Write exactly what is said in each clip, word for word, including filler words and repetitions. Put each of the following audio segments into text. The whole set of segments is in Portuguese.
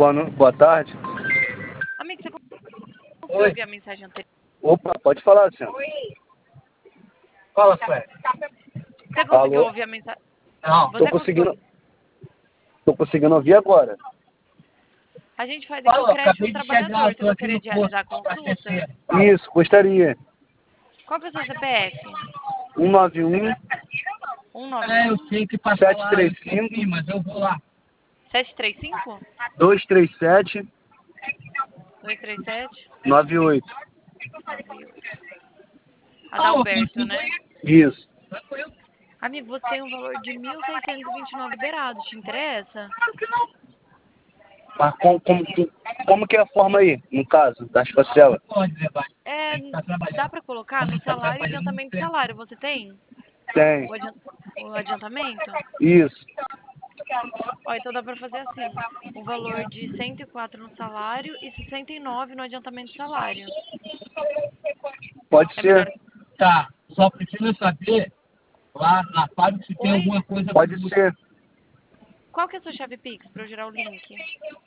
Boa, no... Boa tarde. Amigo, você conseguiu ouvir a mensagem anterior? Opa, pode falar, senhor. Fala, Sué. Você conseguiu Alô? ouvir a mensagem? Não. Você Tô conseguindo... conseguiu... Tô conseguindo ouvir agora. A gente faz aqui o Fala, crédito acabei do de chegar, trabalhador. Você tô aqui gostaria no de posto realizar a pra consulta? abastecer. Isso, gostaria. Qual que é o seu C P F? um nove um, É, eu um nove um, sei que passou sete lá, três eu esqueci, cinco, mas eu vou lá. sete três cinco, dois três sete, dois três sete, nove oito. nove oito. Ah, Adalberto, eu né? Isso. Amigo, você tem um valor de mil seiscentos e vinte e nove liberado. Te interessa? Mas como, como, que- como que é a forma aí, no caso, das parcelas? Pode levar. É, Tá dá trabalhando. pra colocar Como no ele tá salário e trabalhando, não adiantamento de tem. salário. Você tem Tem. o, adian- o adiantamento? Isso. Ó, então dá pra fazer assim. O valor de cento e quatro no salário e sessenta e nove no adiantamento de salário. Pode É ser. melhor. Tá, só precisa saber lá na fábrica se tem Oi? alguma coisa. Pode ser. Qual que é a sua chave Pix pra eu gerar o link?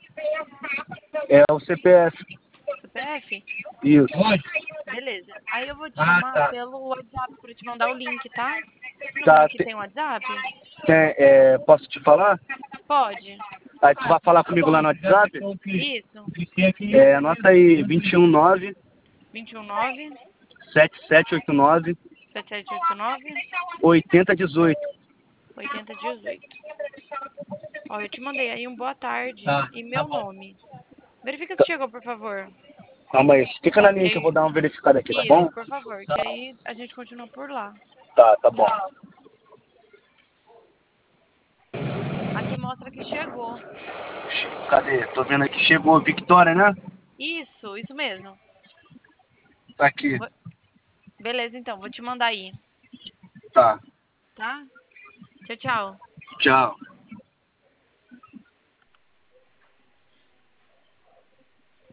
É o C P F. C P F? Isso. Pode? Beleza. Aí eu vou te Ah, chamar tá. pelo WhatsApp pra te mandar o link, tá? Esse número Tá, aqui te- tem WhatsApp? tem, é, posso te falar? Pode. Aí tu vai falar comigo lá no WhatsApp? Isso. É, anota aí, vinte e um nove, dois um nove, sete sete oito nove, sete sete oito nove, oitenta dezoito. oito zero um oito. Ó, eu te mandei aí um boa tarde Tá, e tá meu bom. nome. Verifica se chegou, por favor. Calma aí, fica na E linha que eu vou aí, dar uma verificada aqui, tá bom? isso, por favor, que aí a gente continua por lá. Tá, tá bom. Aqui mostra que chegou. Cadê? Tô vendo aqui, chegou Victoria, né? Isso, isso mesmo. Tá aqui. Vou- Beleza, então, vou te mandar aí, Tá. tá? Tchau, tchau. Tchau.